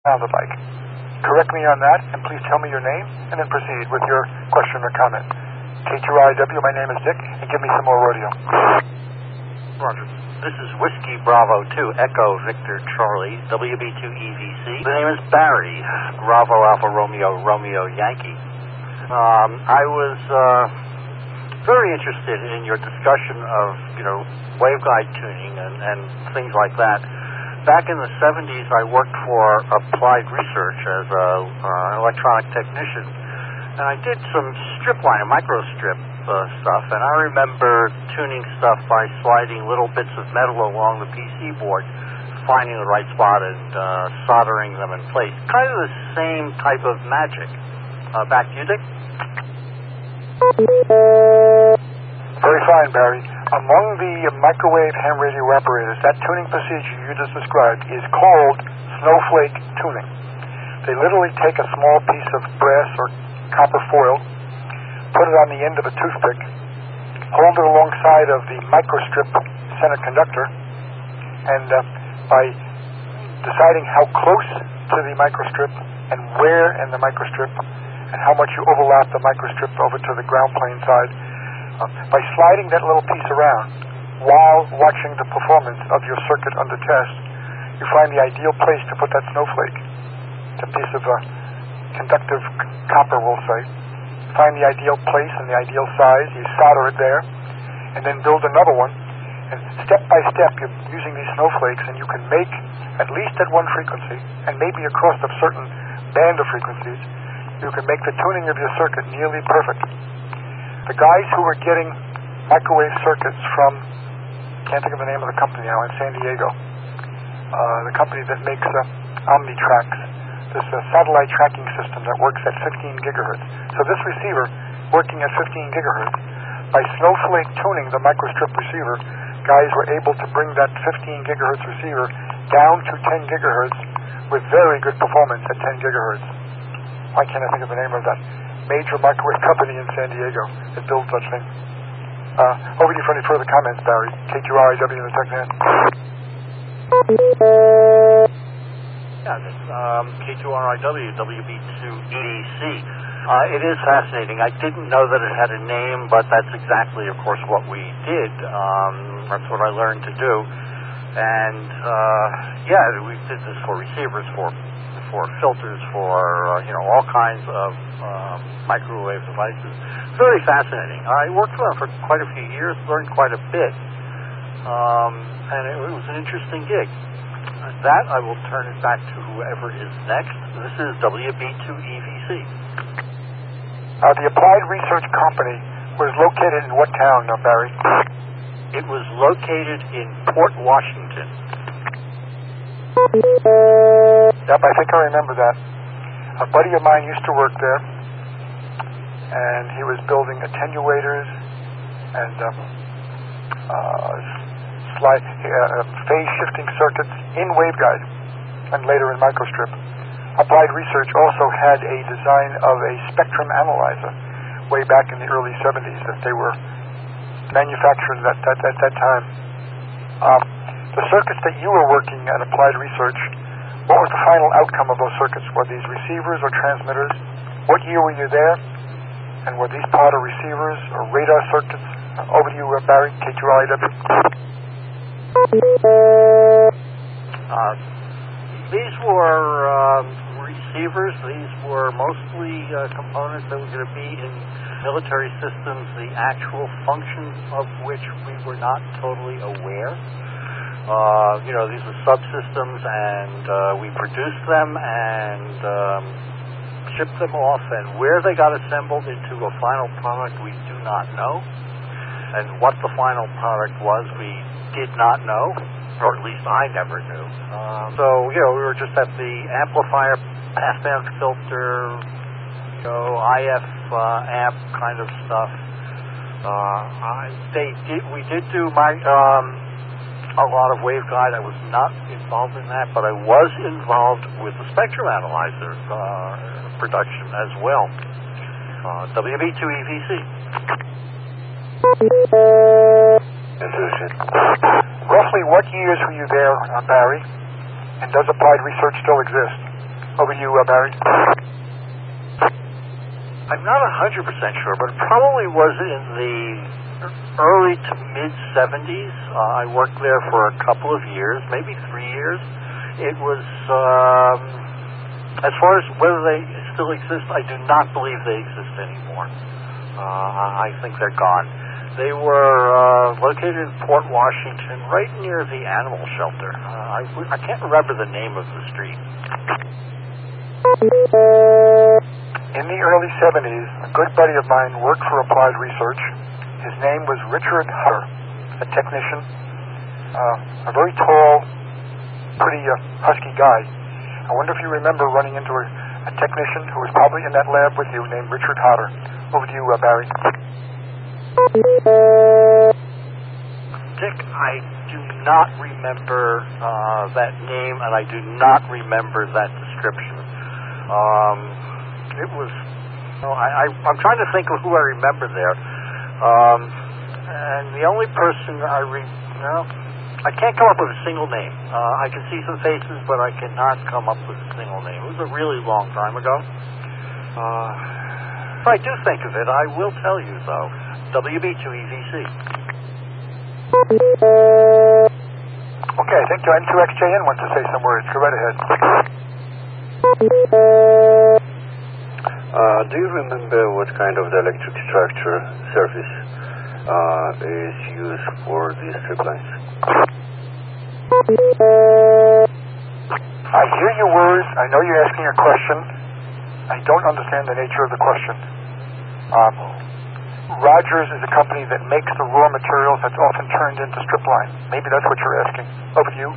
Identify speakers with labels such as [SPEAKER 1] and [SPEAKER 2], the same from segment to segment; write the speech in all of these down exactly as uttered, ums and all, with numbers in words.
[SPEAKER 1] sounded like. Correct me on that, and please tell me your name, and then proceed with your question or comment. K two R I W, my name is Dick, and give me some more rodeo.
[SPEAKER 2] Roger. This is Whiskey Bravo two, Echo Victor Charlie, W B two E V C. The name is Barry, Bravo Alpha Romeo Romeo Yankee. Um, I was uh, very interested in your discussion of, you know, waveguide tuning and, and things like that. Back in the seventies, I worked for Applied Research as an uh, electronic technician, and I did some strip line, microstrip uh, stuff, and I remember tuning stuff by sliding little bits of metal along the P C board, finding the right spot and uh, soldering them in place. Kind of the same type of magic. Uh, back to you, Dick.
[SPEAKER 1] Very fine, Barry. Among the microwave ham radio operators, that tuning procedure you just described is called snowflake tuning. They literally take a small piece of brass or copper foil, put it on the end of a toothpick, hold it alongside of the microstrip center conductor, and uh, by deciding how close to the microstrip and where in the microstrip and how much you overlap the microstrip over to the ground plane side, uh, by sliding that little piece around while watching the performance of your circuit under test, you find the ideal place to put that snowflake. It's a piece of uh, conductive c- copper, we'll say. Find the ideal place and the ideal size, you solder it there, and then build another one. And step by step, you're using these snowflakes, and you can make, at least at one frequency, and maybe across a certain band of frequencies, you can make the tuning of your circuit nearly perfect. The guys who were getting microwave circuits from, can't think of the name of the company now, in San Diego, uh, the company that makes uh, Omnitrax, this uh, satellite tracking system that works at fifteen gigahertz. So this receiver, working at fifteen gigahertz, by snowflake tuning the microstrip receiver, guys were able to bring that fifteen gigahertz receiver down to ten gigahertz with very good performance at ten gigahertz. Why can't I think of the name of that major microwave company in San Diego that builds such things? Uh, over to you for any further comments, Barry. K two R I W in the TechNet.
[SPEAKER 2] Yeah, that's um, K two R I W, W B two E D C. Uh, it is fascinating. I didn't know that it had a name, but that's exactly, of course, what we did. Um, that's what I learned to do. And, uh, yeah, we did this for receivers, for for filters, for, uh, you know, all kinds of uh, microwave devices. Very fascinating. I worked with them for quite a few years, learned quite a bit, um, and it, it was an interesting gig. At that, I will turn it back to whoever is next. This is W B two E V C.
[SPEAKER 1] Uh, the Applied Research Company was located in what town, uh, Barry?
[SPEAKER 2] It was located in Port Washington.
[SPEAKER 1] Yep, I think I remember that. A buddy of mine used to work there, and he was building attenuators and um, uh, slide, uh, phase-shifting circuits in waveguide and later in microstrip. Applied Research also had a design of a spectrum analyzer way back in the early seventies that they were manufacturing at that, that, that time. Um, the circuits that you were working at Applied Research, what was the final outcome of those circuits? Were these receivers or transmitters? What year were you there? And were these part of receivers or radar circuits? Uh, over to you, uh, Barry, K two R I W.
[SPEAKER 2] Uh, these were um, receivers. These were mostly uh, components that were going to be in military systems, the actual functions of which we were not totally aware. Uh, you know, these were subsystems, and uh, we produced them and um, shipped them off, and where they got assembled into a final product, we do not know. And what the final product was, we did not know, or at least I never knew. Uh, so, you know, we were just at the amplifier, passband filter, you know, I F uh, amp kind of stuff. Uh, I, they did, we did do my... Um, a lot of waveguide. I was not involved in that, but I was involved with the spectrum analyzer uh, production as well. Uh, W B two E V C.
[SPEAKER 1] Roughly what years were you there, uh, Barry? And does Applied Research still exist? Over to you, uh, Barry.
[SPEAKER 2] I'm not one hundred percent sure, but it probably was in the early to mid-seventies. Uh, I worked there for a couple of years, maybe three years. It was, um, as far as whether they still exist, I do not believe they exist anymore. Uh, I think they're gone. They were uh, located in Port Washington, right near the animal shelter. Uh, I, I can't remember the name of the street.
[SPEAKER 1] In the early seventies, a good buddy of mine worked for Applied Research. His name was Richard Hutter, a technician, uh, a very tall, pretty uh, husky guy. I wonder if you remember running into a, a technician who was probably in that lab with you named Richard Hutter. Over to you, uh, Barry.
[SPEAKER 2] Dick, I do not remember uh, that name, and I do not remember that description. Um, it was, no, I, I, I'm trying to think of who I remember there. Um, and the only person I re, no, I can't come up with a single name. Uh, I can see some faces, but I cannot come up with a single name. It was a really long time ago. Uh, if I do think of it, I will tell you, though. W B two E V C.
[SPEAKER 1] Okay, I think N two X J N wants to say some words. Go right ahead.
[SPEAKER 3] Uh, do you remember what kind of the electric structure surface uh, is used for these strip lines?
[SPEAKER 1] I hear your words. I know you're asking a question. I don't understand the nature of the question. Um, Rogers is a company that makes the raw materials that's often turned into strip line. Maybe that's what you're asking. Over to you.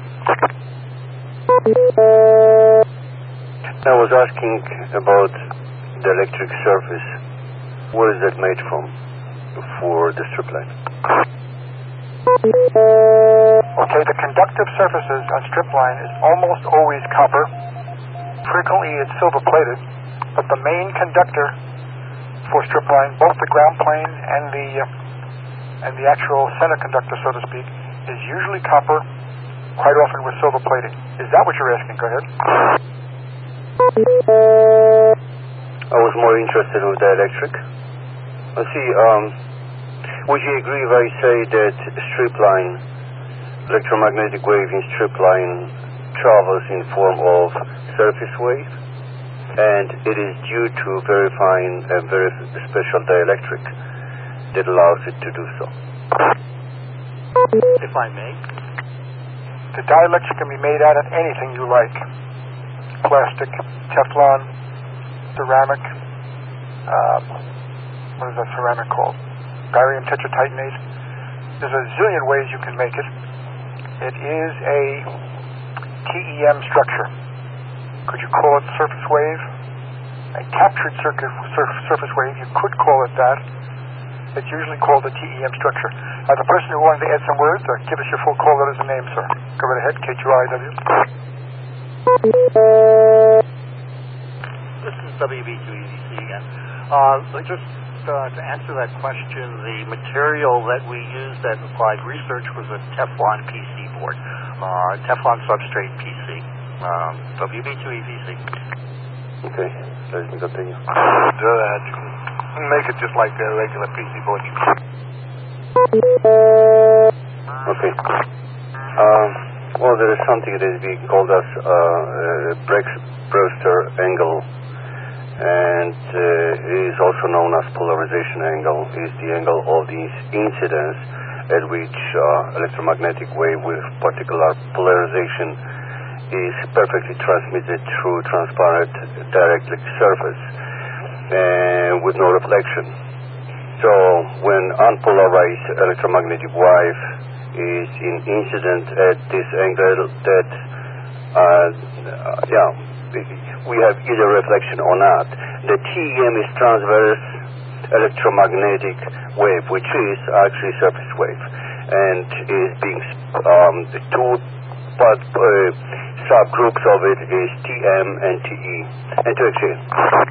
[SPEAKER 3] I was asking about the electric surface. What is that made from for the strip line?
[SPEAKER 1] Okay, the conductive surfaces on strip line is almost always copper. Frequently it's silver plated, but the main conductor for strip line, both the ground plane and the uh, and the actual center conductor, so to speak, is usually copper, quite often with silver plating. Is that what you're asking? Go ahead.
[SPEAKER 3] I was more interested with the electric. Let's see, um, would you agree if I say that strip line, electromagnetic wave in strip line travels in form of surface wave, and it is due to very fine and very special dielectric that allows it to do so?
[SPEAKER 2] If I may.
[SPEAKER 1] The dielectric can be made out of anything you like. Plastic, Teflon, ceramic, um, what is that ceramic called? Barium tetratitanate. There's a zillion ways you can make it. It is a T E M structure. Could you call it surface wave? A captured circuit, surf, surface wave, you could call it that. It's usually called a T E M structure. Uh, the person who wanted to add some words, uh, give us your full call letters and name, sir. Go right ahead, K two I W.
[SPEAKER 2] This is W B two E V C again. Uh, just uh, to answer that question, the material that we used at Applied Research was a Teflon P C board, uh, Teflon substrate P C, um, W B two E V C.
[SPEAKER 3] Okay, let me continue.
[SPEAKER 4] Do that. Make it just like a regular P C board.
[SPEAKER 3] Okay. Um, well, there is something that is being called as uh, uh, Brewster angle, and uh, it is also known as polarization angle. It is the angle of the incidence at which uh, electromagnetic wave with particular polarization is perfectly transmitted through transparent dielectric surface and with no reflection. So when unpolarized electromagnetic wave is in incident at this angle, that uh, yeah, we have either reflection or not. The T E M is transverse electromagnetic wave, which is actually surface wave, and is being um, two part uh, subgroups of it is T M and T E and T X A.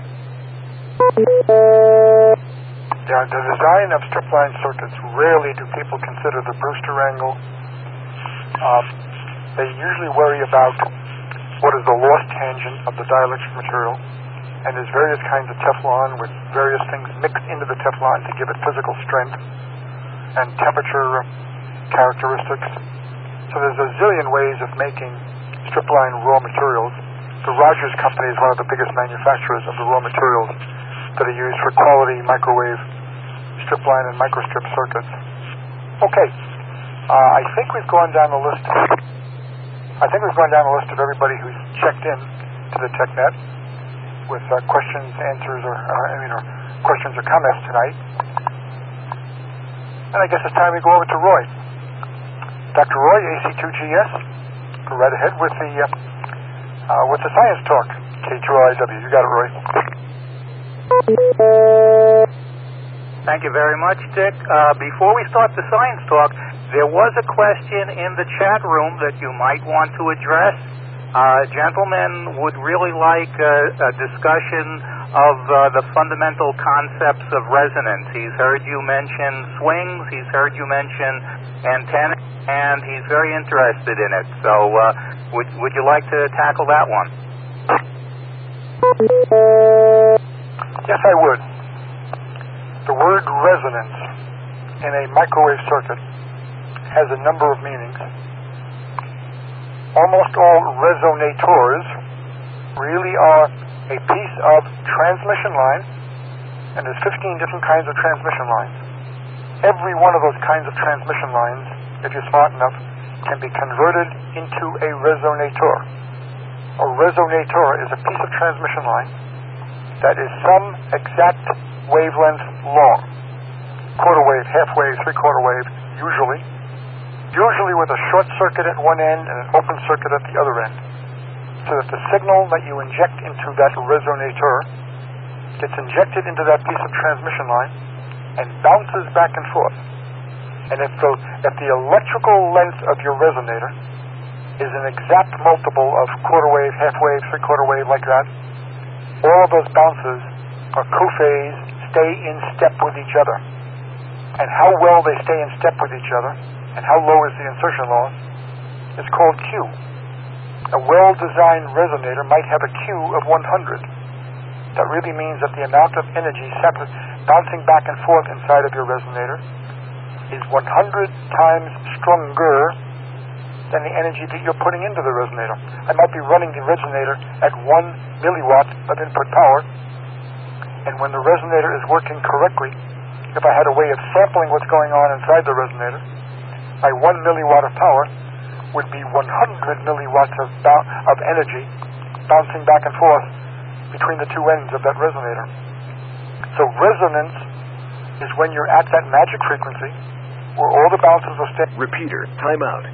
[SPEAKER 1] Yeah, the design of strip line circuits, rarely do people consider the Brewster angle. Um, they usually worry about what is the loss tangent of the dielectric material. And there's various kinds of Teflon with various things mixed into the Teflon to give it physical strength and temperature characteristics. So there's a zillion ways of making strip-line raw materials. The Rogers Company is one of the biggest manufacturers of the raw materials that are used for quality microwave strip-line and microstrip circuits. Okay, uh, I think we've gone down the list. I think we've gone down the list of everybody who's checked in to the TechNet with uh, questions, answers, or uh, I mean, or questions or comments tonight. And I guess it's time we go over to Roy. Doctor Roy, A C two G S, go right ahead with the uh, uh, with the science talk. K two R I W, you got it, Roy.
[SPEAKER 5] Thank you very much, Dick. Uh, before we start the science talk, there was a question in the chat room that you might want to address. Uh, gentlemen would really like a, a discussion of uh, the fundamental concepts of resonance. He's heard you mention swings, he's heard you mention antennas, and he's very interested in it. So uh, would, would you like to tackle that one?
[SPEAKER 1] Yes, I would. The word resonance in a microwave circuit has a number of meanings. Almost all resonators really are a piece of transmission line, and there's fifteen different kinds of transmission lines. Every one of those kinds of transmission lines, if you're smart enough, can be converted into a resonator. A resonator is a piece of transmission line that is some exact wavelength long. Quarter wave, half wave, three-quarter wave, usually. Usually with a short circuit at one end and an open circuit at the other end. So that the signal that you inject into that resonator gets injected into that piece of transmission line and bounces back and forth. And if the, if the electrical length of your resonator is an exact multiple of quarter wave, half wave, three-quarter wave, like that, all of those bounces are co-phase, stay in step with each other. And how well they stay in step with each other and how low is the insertion loss is called Q. A well-designed resonator might have a Q of one hundred. That really means that the amount of energy bouncing back and forth inside of your resonator is one hundred times stronger than the energy that you're putting into the resonator. I might be running the resonator at one milliwatt of input power, and when the resonator is working correctly, if I had a way of sampling what's going on inside the resonator, my one milliwatt of power would be one hundred milliwatts of, bou- of energy bouncing back and forth between the two ends of that resonator. So resonance is when you're at that magic frequency where all the bounces are staying.
[SPEAKER 6] Repeater, timeout.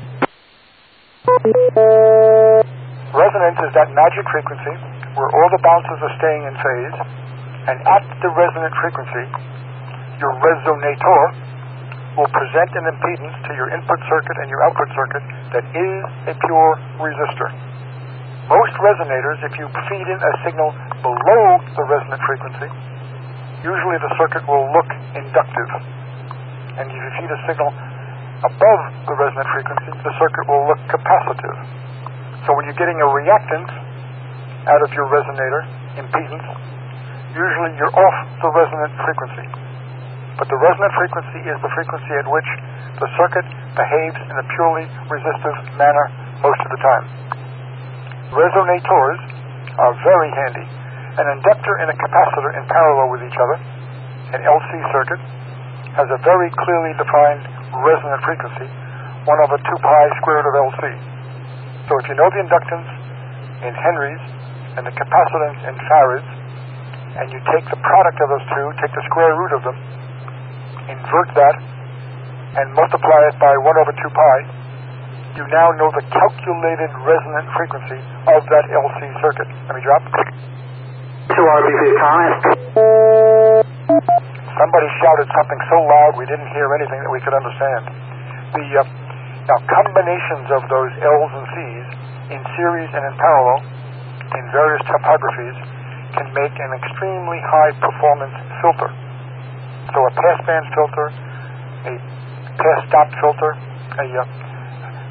[SPEAKER 1] Resonance is that magic frequency where all the bounces are staying in phase, and at the resonant frequency, your resonator will present an impedance to your input circuit and your output circuit that is a pure resistor. Most resonators, if you feed in a signal below the resonant frequency, usually the circuit will look inductive. And if you feed a signal above the resonant frequency, the circuit will look capacitive. So when you're getting a reactance out of your resonator impedance, usually you're off the resonant frequency. But the resonant frequency is the frequency at which the circuit behaves in a purely resistive manner most of the time. Resonators are very handy. An inductor and a capacitor in parallel with each other, an L C circuit, has a very clearly defined resonant frequency, one over two pi square root of L C. So if you know the inductance in henries and the capacitance in farads, and you take the product of those two, take the square root of them, invert that, and multiply it by one over two pi, you now know the calculated resonant frequency of that L C circuit. Let me drop.
[SPEAKER 5] To R B C comments.
[SPEAKER 1] Somebody shouted something so loud we didn't hear anything that we could understand. The uh, now combinations of those L's and C's in series and in parallel in various topographies can make an extremely high performance filter. So a passband filter, a pass-stop filter, a uh,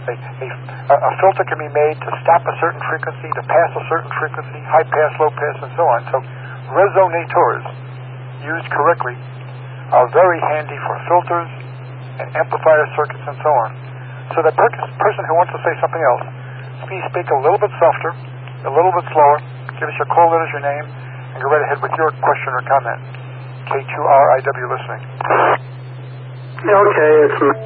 [SPEAKER 1] A, a, a filter can be made to stop a certain frequency, to pass a certain frequency, high pass, low pass, and so on. So resonators, used correctly, are very handy for filters and amplifier circuits and so on. So the per- person who wants to say something else, please speak a little bit softer, a little bit slower, give us your call letters, your name, and go right ahead with your question or comment. K two R I W listening.
[SPEAKER 6] Okay, it's me.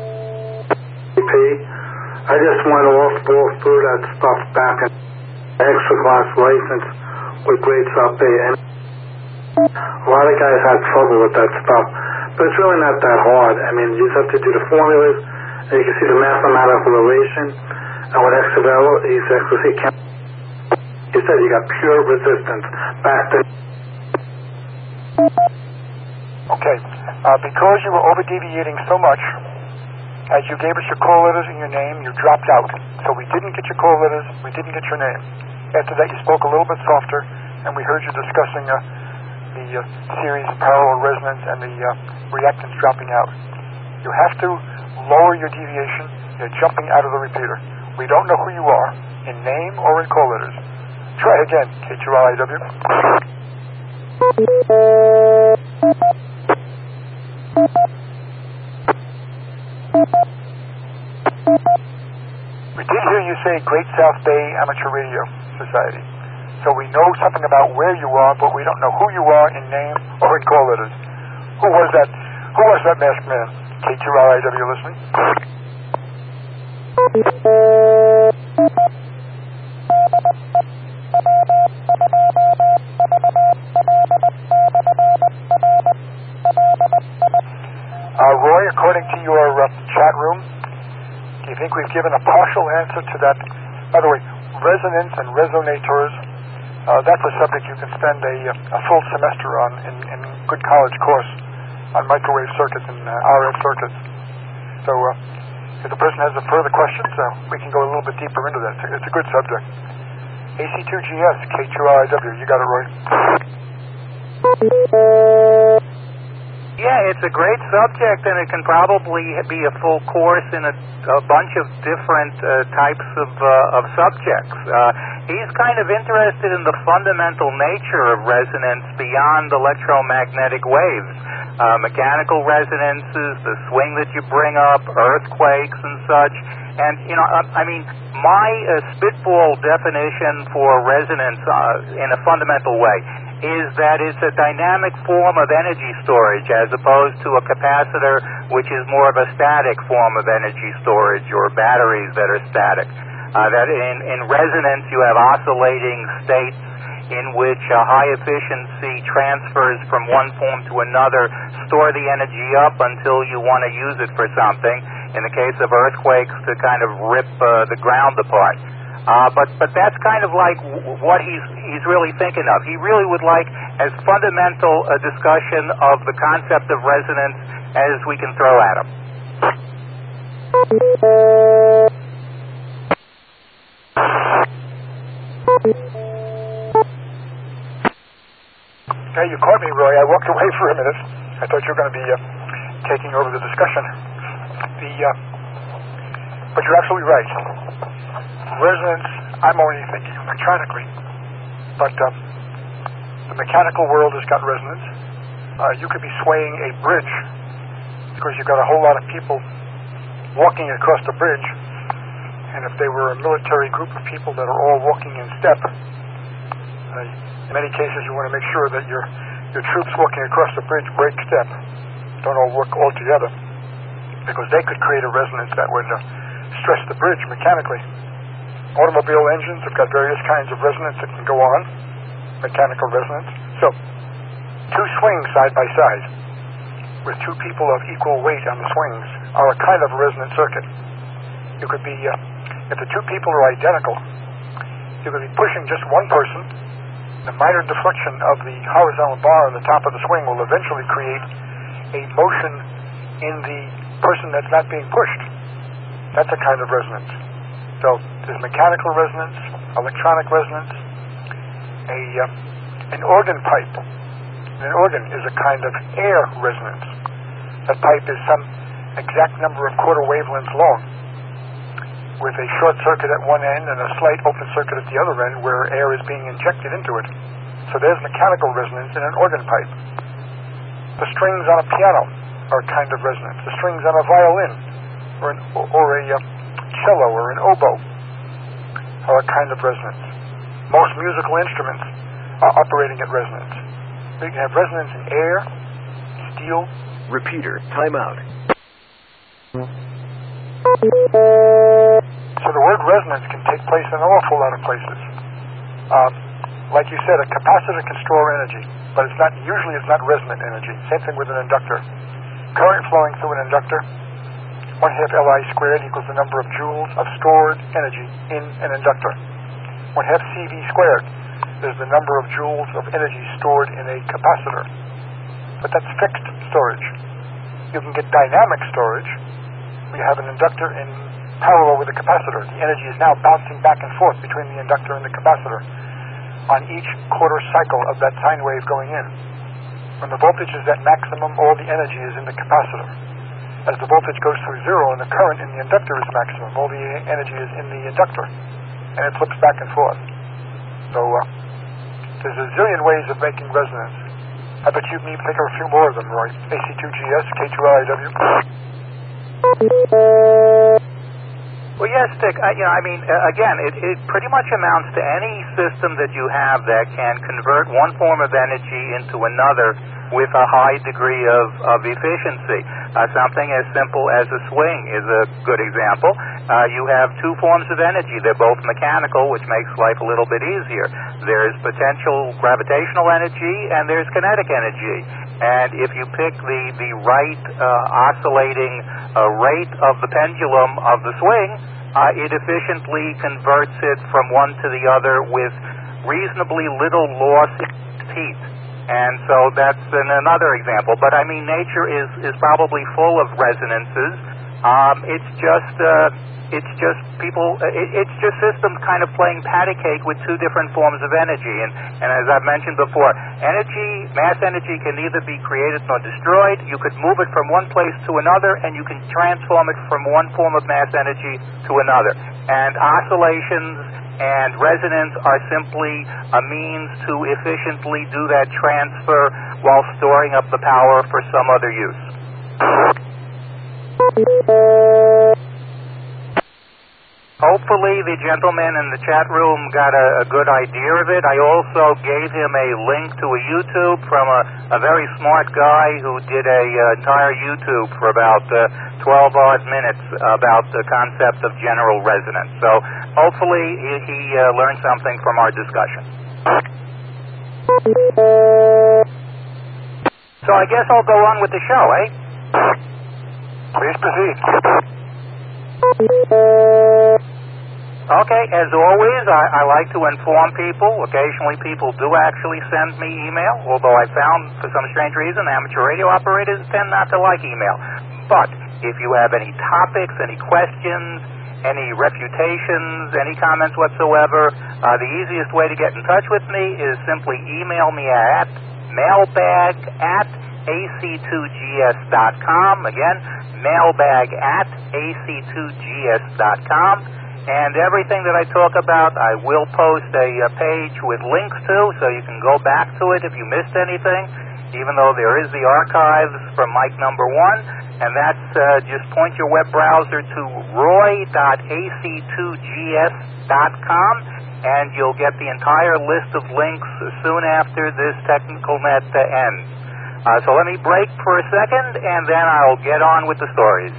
[SPEAKER 6] I just went off ball through that stuff back in extra class license with grade sub A. And a lot of guys had trouble with that stuff. But it's really not that hard. I mean, you just have to do the formulas, and you can see the mathematical relation. And with X of L, you actually see, you said you got pure resistance back to.
[SPEAKER 1] Okay, uh, because you were over-deviating so much, as you gave us your call letters and your name, you dropped out. So we didn't get your call letters, we didn't get your name. After that, you spoke a little bit softer, and we heard you discussing uh, the uh, series of parallel resonance and the uh, reactance dropping out. You have to lower your deviation. You're jumping out of the repeater. We don't know who you are, in name or in call letters. Try again, K two R I W. We did hear you say Great South Bay Amateur Radio Society. So we know something about where you are, but we don't know who you are in name or in call letters. Who was that? Who was that masked man? K two R I W listening. Uh, Roy, according to your uh, chat room, do you think we've given a partial answer to that? By the way, resonance and resonators, uh, that's a subject you can spend a, a full semester on in, in good college course on microwave circuits and uh, R F circuits. So uh, if the person has a further questions, uh, we can go a little bit deeper into that. It's a, it's a good subject. A C two G S, K two R I W, you got it, Roy.
[SPEAKER 5] Yeah, it's a great subject, and it can probably be a full course in a, a bunch of different uh, types of, uh, of subjects. Uh, he's kind of interested in the fundamental nature of resonance beyond electromagnetic waves. Uh, mechanical resonances, the swing that you bring up, earthquakes and such. And, you know, I, I mean, my uh, spitball definition for resonance uh, in a fundamental way is that it's a dynamic form of energy storage as opposed to a capacitor, which is more of a static form of energy storage, or batteries that are static. Uh, that in, in resonance you have oscillating states in which a high efficiency transfers from one form to another, store the energy up until you want to use it for something. In the case of earthquakes, to kind of rip uh, the ground apart. Uh, but but that's kind of like w- what he's he's really thinking of. He really would like as fundamental a discussion of the concept of resonance as we can throw at him.
[SPEAKER 1] Hey, you caught me, Roy. I walked away for a minute. I thought you were going to be uh, taking over the discussion. The uh, but you're absolutely right. Resonance, I'm only thinking electronically, but uh, the mechanical world has got resonance. Uh, you could be swaying a bridge because you've got a whole lot of people walking across the bridge, and if they were a military group of people that are all walking in step, uh, in many cases you want to make sure that your your troops walking across the bridge break step, don't all work all together, because they could create a resonance that would uh, stress the bridge mechanically. Automobile engines have got various kinds of resonance that can go on, mechanical resonance. So, two swings side by side, with two people of equal weight on the swings, are a kind of resonant circuit. You could be, uh, if the two people are identical, you could be pushing just one person. The minor deflection of the horizontal bar on the top of the swing will eventually create a motion in the person that's not being pushed. That's a kind of resonance. So there's mechanical resonance, electronic resonance, a uh, an organ pipe. An organ is a kind of air resonance. That pipe is some exact number of quarter wavelengths long. with a short circuit at one end and a slight open circuit at the other end where air is being injected into it. So there's mechanical resonance in an organ pipe. The strings on a piano are a kind of resonance. The strings on a violin or, an, or a uh, cello or an oboe are a kind of resonance. Most musical instruments are operating at resonance. You can have resonance in air, steel.
[SPEAKER 7] Repeater, timeout.
[SPEAKER 1] So the word resonance can take place in an awful lot of places. Um, like you said, a capacitor can store energy, but it's not usually it's not resonant energy. Same thing with an inductor. Current flowing through an inductor, one half Li squared equals the number of joules of stored energy in an inductor. One half C V squared is the number of joules of energy stored in a capacitor. But that's fixed storage. You can get dynamic storage. We have an inductor in parallel with a capacitor. The energy is now bouncing back and forth between the inductor and the capacitor on each quarter cycle of that sine wave going in. When the voltage is at maximum, all the energy is in the capacitor. As the voltage goes through zero and the current in the inductor is maximum, all the energy is in the inductor, and it flips back and forth. So uh, there's a zillion ways of making resonance. I bet you can even think of a few more of them, Roy. A C two G S, K two L I W.
[SPEAKER 5] Well, yes, Dick. I, you know, I mean, uh, again, it, it pretty much amounts to any system that you have that can convert one form of energy into another with a high degree of, of efficiency. Uh, something as simple as a swing is a good example. Uh, you have two forms of energy. They're both mechanical, which makes life a little bit easier. There's potential gravitational energy and there's kinetic energy. And if you pick the, the right uh, oscillating uh, rate of the pendulum of the swing, uh, it efficiently converts it from one to the other with reasonably little loss in heat. And so that's an, another example. But I mean, nature is, is probably full of resonances. Um, it's just uh, it's just people. It, it's just systems kind of playing patty cake with two different forms of energy. And, and as I've mentioned before, energy, mass energy, can neither be created nor destroyed. You could move it from one place to another, and you can transform it from one form of mass energy to another. And oscillations and resonance are simply a means to efficiently do that transfer while storing up the power for some other use. Hopefully the gentleman in the chat room got a, a good idea of it. I also gave him a link to a YouTube from a, a very smart guy who did a uh, entire YouTube for about uh, twelve odd minutes about the concept of general resonance. So hopefully he, he uh, learned something from our discussion. So I guess I'll go on with the show, eh?
[SPEAKER 1] Please proceed.
[SPEAKER 5] Okay, as always, I, I like to inform people. Occasionally people do actually send me email, although I found, for some strange reason, amateur radio operators tend not to like email. But if you have any topics, any questions, any refutations, any comments whatsoever, uh, the easiest way to get in touch with me is simply email me at mailbag at A C two G S dot com. Again, mailbag at A C two G S dot com. And everything that I talk about, I will post a, a page with links to, so you can go back to it if you missed anything, even though there is the archives from mic number one. And that's uh, just point your web browser to roy dot A C two G S dot com, and you'll get the entire list of links soon after this technical net uh, ends. Uh, so let me break for a second, and then I'll get on with the stories.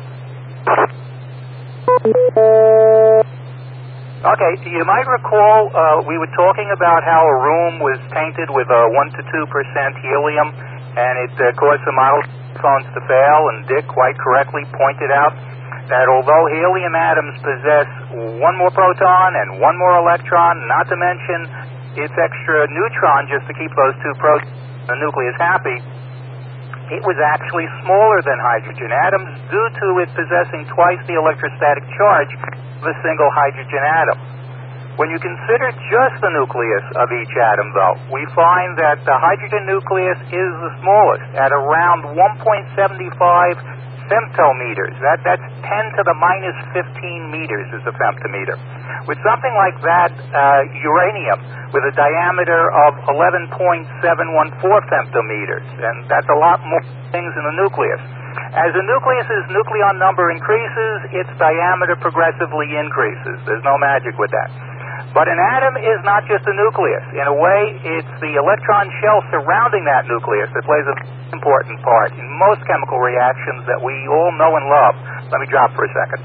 [SPEAKER 5] Okay, you might recall uh, we were talking about how a room was tainted with uh, one to two percent helium, and it uh, caused some model phones to fail, and Dick quite correctly pointed out that although helium atoms possess one more proton and one more electron, not to mention its extra neutron just to keep those two protons in the nucleus happy, it was actually smaller than hydrogen atoms due to it possessing twice the electrostatic charge of a single hydrogen atom. When you consider just the nucleus of each atom, though, we find that the hydrogen nucleus is the smallest, at around one point seven five femtometers. That, that's ten to the minus fifteen meters is a femtometer. With something like that, uh, uranium with a diameter of eleven point seven one four femtometers, and that's a lot more things in the nucleus. As the nucleus's nucleon number increases, its diameter progressively increases. There's no magic with that. But an atom is not just a nucleus. In a way, it's the electron shell surrounding that nucleus that plays an important part in most chemical reactions that we all know and love. Let me drop for a second.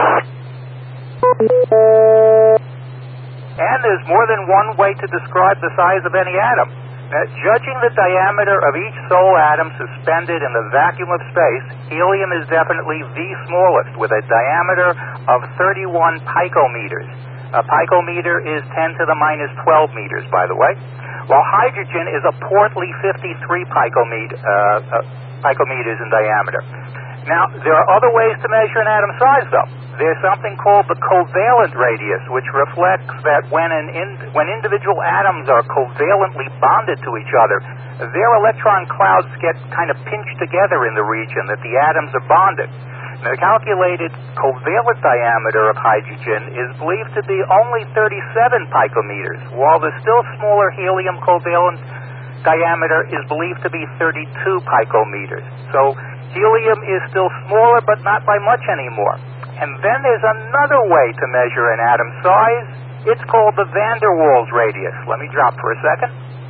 [SPEAKER 5] And there's more than one way to describe the size of any atom. Now, judging the diameter of each sole atom suspended in the vacuum of space, helium is definitely the smallest, with a diameter of thirty-one picometers. A picometer is ten to the minus twelve meters, by the way, while hydrogen is a portly fifty-three picomet- uh, uh, picometers in diameter. Now, there are other ways to measure an atom size, though. There's something called the covalent radius, which reflects that when an in, when individual atoms are covalently bonded to each other, their electron clouds get kind of pinched together in the region that the atoms are bonded. Now, the calculated covalent diameter of hydrogen is believed to be only thirty-seven picometers, while the still smaller helium covalent diameter is believed to be thirty-two picometers. So helium is still smaller, but not by much anymore. And then there's another way to measure an atom size. It's called the van der Waals radius. Let me drop for a second.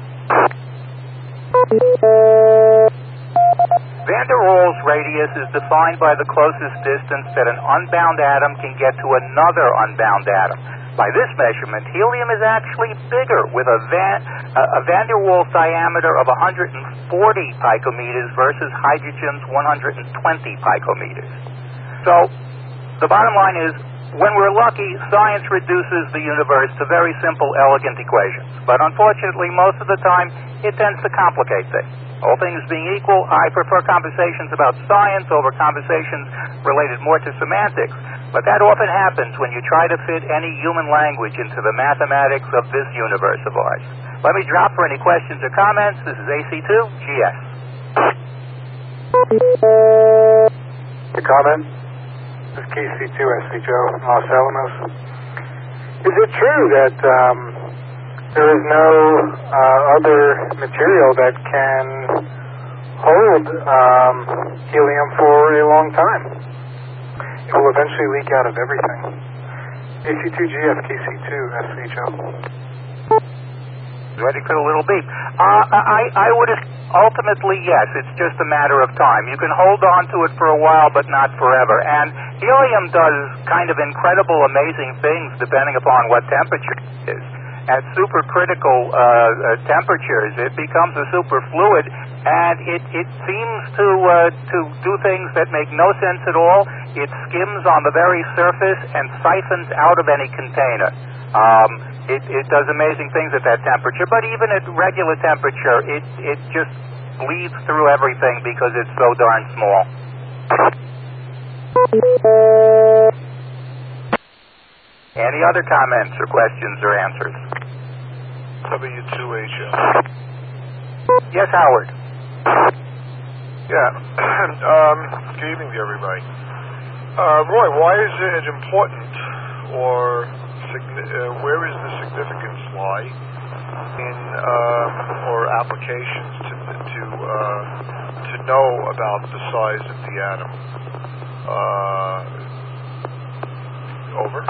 [SPEAKER 5] Van der Waals radius is defined by the closest distance that an unbound atom can get to another unbound atom. By this measurement, helium is actually bigger, with a van, uh, a van der Waals diameter of one hundred forty picometers versus hydrogen's one hundred twenty picometers. So, the bottom line is, when we're lucky, science reduces the universe to very simple, elegant equations. But unfortunately, most of the time, it tends to complicate things. All things being equal, I prefer conversations about science over conversations related more to semantics. But that often happens when you try to fit any human language into the mathematics of this universe of ours. Let me drop for any questions or comments. This is A C two G S.
[SPEAKER 6] The comment? This is K C two S H O, Los Alamos. Is it true that um, there is no uh, other material that can hold um, helium for a long time? It will eventually leak out of everything. A C two G F, K C two S H O.
[SPEAKER 5] Ready for a little beep. Uh, I, I would ultimately, yes, it's just a matter of time. You can hold on to it for a while, but not forever. And helium does kind of incredible, amazing things depending upon what temperature it is. At supercritical uh, uh, temperatures, it becomes a superfluid, and it, it seems to uh, to do things that make no sense at all. It skims on the very surface and siphons out of any container. Um, it, it does amazing things at that temperature, but even at regular temperature, it, it just bleeds through everything because it's so darn small. Any other comments or questions or answers?
[SPEAKER 4] W two H O.
[SPEAKER 5] Yes, Howard.
[SPEAKER 4] Yeah. um, good evening to everybody. Uh, Roy, why is it important, or signi- uh, where is the significance lie in uh, or applications to to uh, to know about the size of the atom? Uh, over.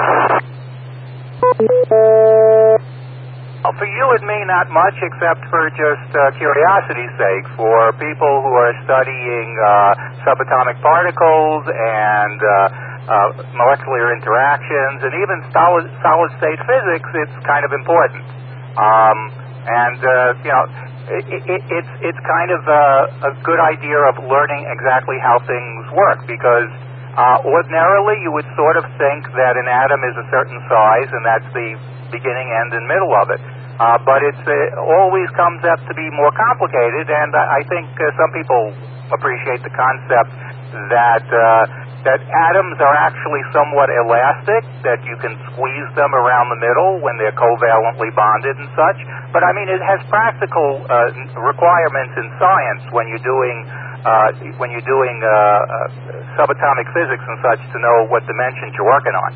[SPEAKER 5] Well, for you and me, not much, except for just uh, curiosity's sake. For people who are studying uh, subatomic particles and uh, uh, molecular interactions, and even solid solid state physics, it's kind of important. Um, and uh, you know, it, it, it's it's kind of a, a good idea of learning exactly how things work, because uh, ordinarily you would sort of think that an atom is a certain size, and that's the beginning, end, and middle of it. Uh, but it uh, always comes up to be more complicated, and I think uh, some people appreciate the concept that uh, that atoms are actually somewhat elastic, that you can squeeze them around the middle when they're covalently bonded and such. But I mean, it has practical uh, requirements in science when you're doing uh, when you're doing uh, uh, subatomic physics and such to know what dimensions you're working on.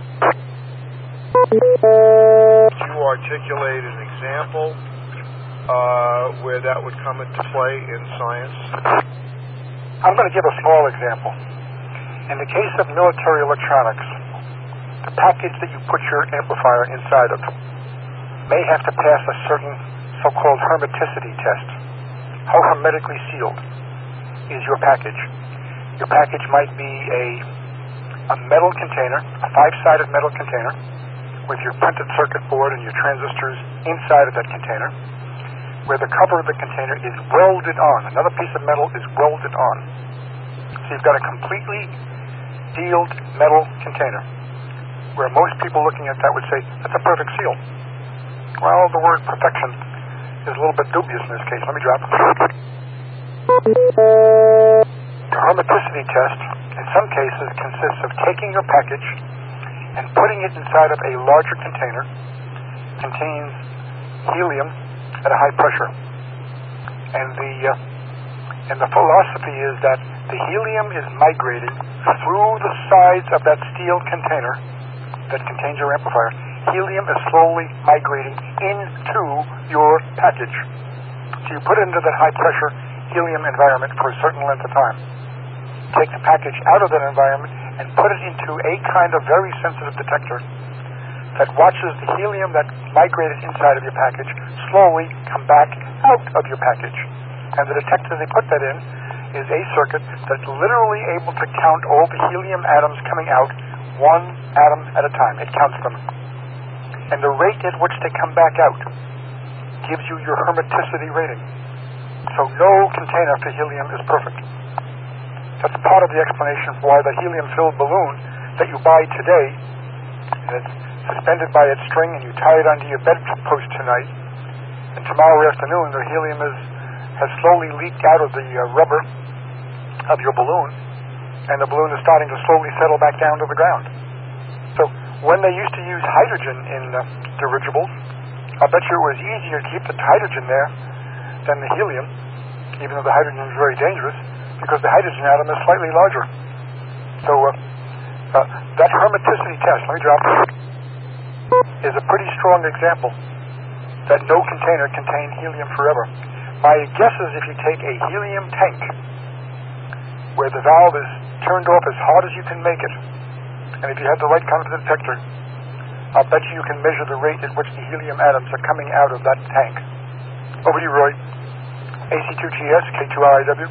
[SPEAKER 4] Do you articulate an example uh, where that would come into play in science?
[SPEAKER 1] I'm going to give a small example. In the case of military electronics, the package that you put your amplifier inside of may have to pass a certain so-called hermeticity test. How hermetically sealed is your package? Your package might be a, a metal container, a five-sided metal container, with your printed circuit board and your transistors inside of that container, where the cover of the container is welded on. Another piece of metal is welded on. So you've got a completely sealed metal container, where most people looking at that would say, that's a perfect seal. Well, the word perfection is a little bit dubious in this case. Let me drop it. The hermeticity test, in some cases, consists of taking your package and putting it inside of a larger container. Contains helium at a high pressure. And the uh, and the philosophy is that the helium is migrating through the sides of that steel container that contains your amplifier. Helium is slowly migrating into your package. So you put it into that high pressure helium environment for a certain length of time. Take the package out of that environment and put it into a kind of very sensitive detector that watches the helium that migrated inside of your package slowly come back out of your package. And the detector they put that in is a circuit that's literally able to count all the helium atoms coming out one atom at a time. It counts them. And the rate at which they come back out gives you your hermeticity rating. So no container for helium is perfect. That's part of the explanation for why the helium-filled balloon that you buy today, and it's suspended by its string and you tie it onto your bedpost tonight, and tomorrow afternoon the helium is, has slowly leaked out of the uh, rubber of your balloon, and the balloon is starting to slowly settle back down to the ground. So when they used to use hydrogen in uh, dirigibles, I bet you it was easier to keep the hydrogen there than the helium, even though the hydrogen is very dangerous, because the hydrogen atom is slightly larger. So uh, uh, that hermeticity test, let me drop it, is a pretty strong example that no container contains helium forever. My guess is if you take a helium tank where the valve is turned off as hard as you can make it, and if you have the right kind of detector, I'll bet you you can measure the rate at which the helium atoms are coming out of that tank. Over to you, Roy. A C two G S, K two R I W.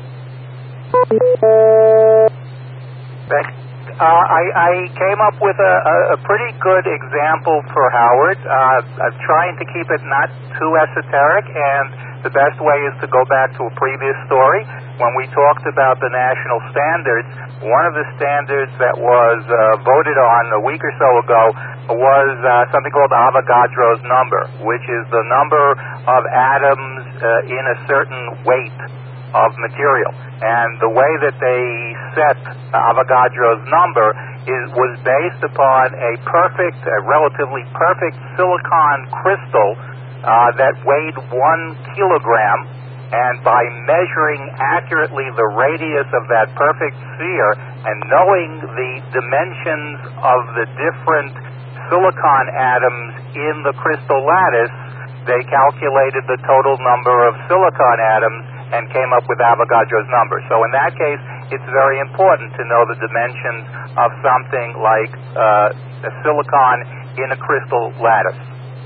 [SPEAKER 5] Thanks. Uh, I, I came up with a, a, a pretty good example for Howard. Uh, I'm trying to keep it not too esoteric, and the best way is to go back to a previous story. When we talked about the national standards, one of the standards that was uh, voted on a week or so ago was uh, something called Avogadro's number, which is the number of atoms uh, in a certain weight of material. And the way that they set Avogadro's number is was based upon a perfect, a relatively perfect silicon crystal uh, that weighed one kilogram, and by measuring accurately the radius of that perfect sphere and knowing the dimensions of the different silicon atoms in the crystal lattice, they calculated the total number of silicon atoms and came up with Avogadro's number. So in that case, it's very important to know the dimensions of something like uh, a silicon in a crystal lattice.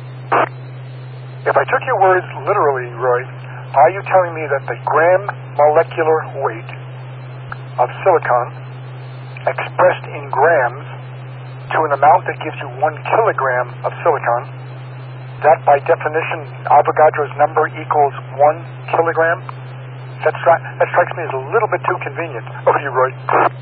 [SPEAKER 1] If I took your words literally, Roy, are you telling me that the gram molecular weight of silicon expressed in grams to an amount that gives you one kilogram of silicon, that by definition Avogadro's number equals one kilogram? That, stri- that strikes me as a little bit too convenient. Over to you, Roy.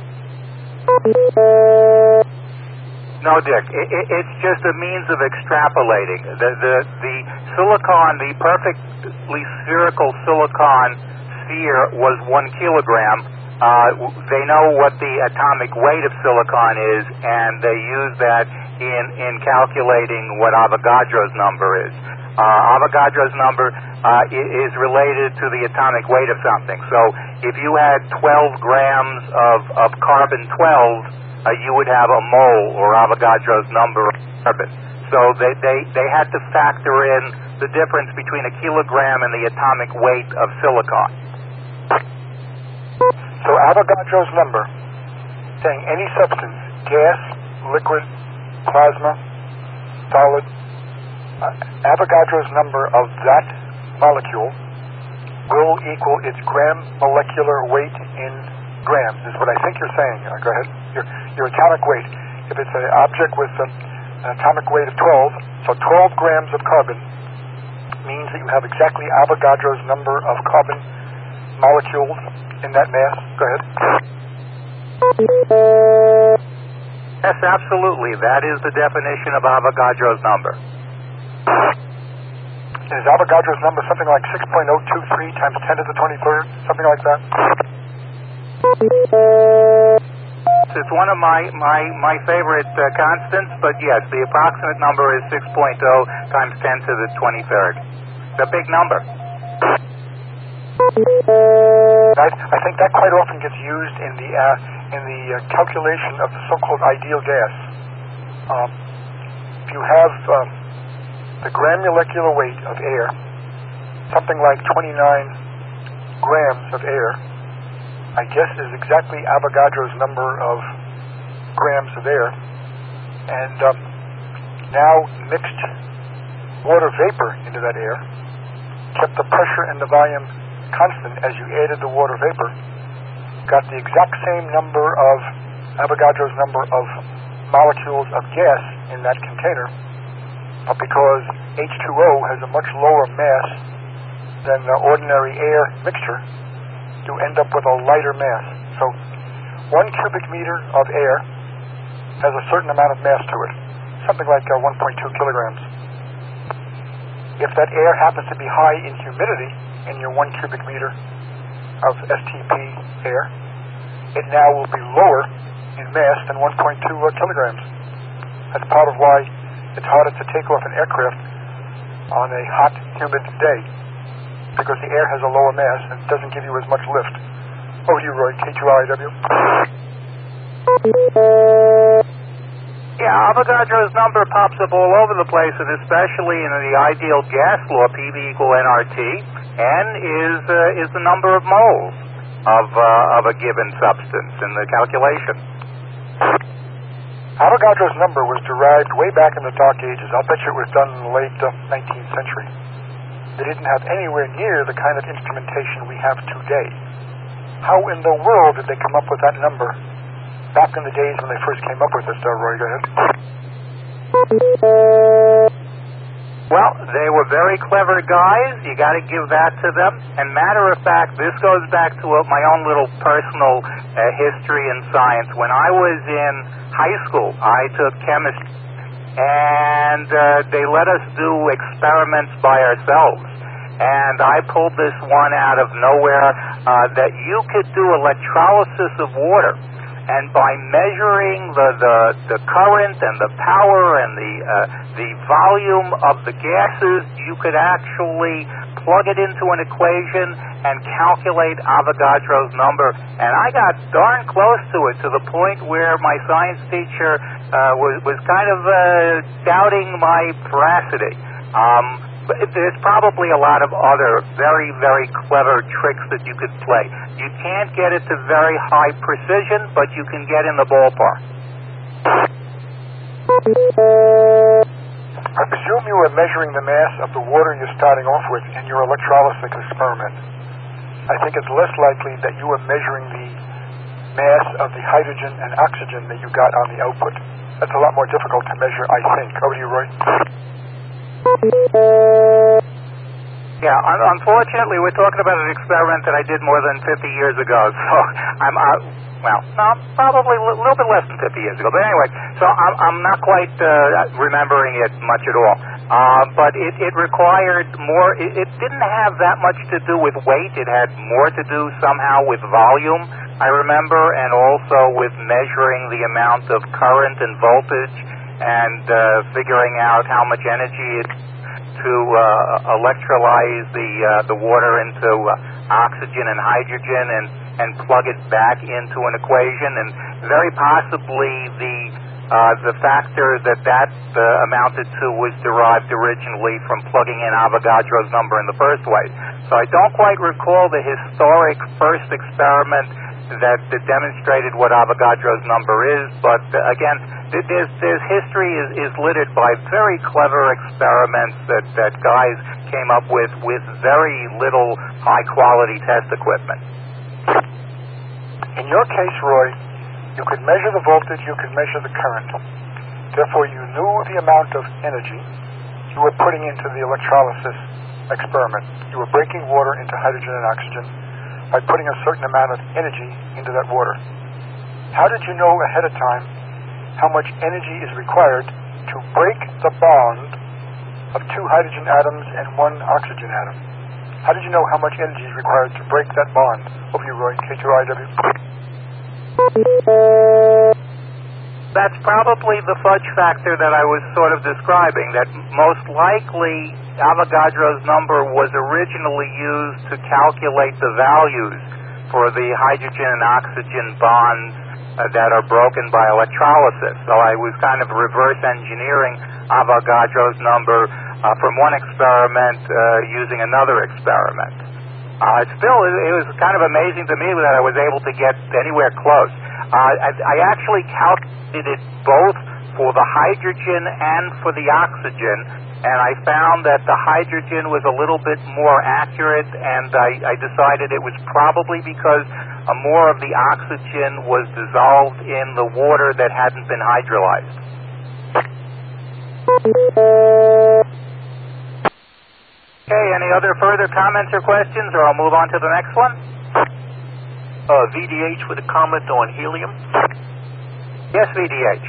[SPEAKER 5] No, Dick. It, it, it's just a means of extrapolating. The, the, the silicon, the perfectly spherical silicon sphere was one kilogram. Uh, they know what the atomic weight of silicon is, and they use that in, in calculating what Avogadro's number is. Uh, Avogadro's number uh, is related to the atomic weight of something. So if you had twelve grams of, of carbon twelve, uh, you would have a mole, or Avogadro's number of carbon. So they, they, they had to factor in the difference between a kilogram and the atomic weight of silicon.
[SPEAKER 1] So Avogadro's number, saying any substance, gas, liquid, plasma, solid, uh, Avogadro's number of that molecule will equal its gram molecular weight in grams, is what I think you're saying. Uh, go ahead. Your, your atomic weight. If it's an object with uh, an atomic weight of twelve, so twelve grams of carbon means that you have exactly Avogadro's number of carbon molecules in that mass. Go ahead.
[SPEAKER 5] Yes, absolutely. That is the definition of Avogadro's number.
[SPEAKER 1] Is Avogadro's number something like six point oh two three times ten to the twenty-third? Something like that?
[SPEAKER 5] It's one of my, my, my favorite uh, constants, but yes, the approximate number is six point oh times ten to the twenty-third. It's a big number.
[SPEAKER 1] I, I think that quite often gets used in the uh, in the uh, calculation of the so-called ideal gas. Um, if you have um, the gram molecular weight of air, something like twenty-nine grams of air, I guess is exactly Avogadro's number of grams of air, and um, now mixed water vapor into that air, kept the pressure and the volume constant as you added the water vapor, got the exact same number of Avogadro's number of molecules of gas in that container, but because H two O has a much lower mass than the ordinary air mixture, you end up with a lighter mass. So one cubic meter of air has a certain amount of mass to it, something like uh, one point two kilograms. If that air happens to be high in humidity in your one cubic meter of S T P air, it now will be lower in mass than one point two uh, kilograms. That's part of why it's harder to take off an aircraft on a hot, humid day, because the air has a lower mass and doesn't give you as much lift. Over to you, Roy, K two R I W.
[SPEAKER 5] Yeah, Avogadro's number pops up all over the place, and especially in the ideal gas law, P V equal N R T. N is uh, is the number of moles of uh, of a given substance in the calculation.
[SPEAKER 1] Avogadro's number was derived way back in the Dark Ages. I'll bet you it was done in the late uh, nineteenth century. They didn't have anywhere near the kind of instrumentation we have today. How in the world did they come up with that number back in the days when they first came up with this? Uh, Roy, go ahead.
[SPEAKER 5] Well, they were very clever guys. You got to give that to them. And matter of fact, this goes back to uh, my own little personal uh, history in science. When I was in high school, I took chemistry, and uh, they let us do experiments by ourselves. And I pulled this one out of nowhere, uh, that you could do electrolysis of water. And by measuring the, the, the current and the power and the, uh, the volume of the gases, you could actually plug it into an equation and calculate Avogadro's number. And I got darn close to it, to the point where my science teacher uh, was, was kind of uh, doubting my veracity. Um, But there's probably a lot of other very, very clever tricks that you could play. You can't get it to very high precision, but you can get in the ballpark.
[SPEAKER 1] I presume you were measuring the mass of the water you're starting off with in your electrolysis experiment. I think it's less likely that you were measuring the mass of the hydrogen and oxygen that you got on the output. That's a lot more difficult to measure, I think. Over to you, Roy.
[SPEAKER 5] Yeah, un- unfortunately, we're talking about an experiment that I did more than fifty years ago. So I'm, uh, well, no, probably a li- little bit less than fifty years ago. But anyway, so I'm, I'm not quite uh, remembering it much at all. Uh, but it, it required more. It, it didn't have that much to do with weight. It had more to do somehow with volume, I remember, and also with measuring the amount of current and voltage, and uh, figuring out how much energy it to uh, electrolyze the uh, the water into uh, oxygen and hydrogen and, and plug it back into an equation, and very possibly the uh, the factor that that uh, amounted to was derived originally from plugging in Avogadro's number in the first way. So I don't quite recall the historic first experiment that, that demonstrated what Avogadro's number is, but uh, again, there's, there's history is, is littered by very clever experiments that, that guys came up with with very little high-quality test equipment.
[SPEAKER 1] In your case, Roy, you could measure the voltage, you could measure the current. Therefore, you knew the amount of energy you were putting into the electrolysis experiment. You were breaking water into hydrogen and oxygen by putting a certain amount of energy into that water. How did you know ahead of time how much energy is required to break the bond of two hydrogen atoms and one oxygen atom? How did you know how much energy is required to break that bond? Over you, Roy, K two I W.
[SPEAKER 5] That's probably the fudge factor that I was sort of describing, that most likely Avogadro's number was originally used to calculate the values for the hydrogen and oxygen bonds uh, that are broken by electrolysis. So I was kind of reverse engineering Avogadro's number uh, from one experiment uh, using another experiment. Uh, still, it, it was kind of amazing to me that I was able to get anywhere close. Uh, I, I actually calculated it both for the hydrogen and for the oxygen, and I found that the hydrogen was a little bit more accurate, and I, I decided it was probably because uh, more of the oxygen was dissolved in the water that hadn't been hydrolyzed. Okay, any other further comments or questions, or I'll move on to the next one?
[SPEAKER 7] Uh, V D H with a comment on helium.
[SPEAKER 5] Yes, V D H.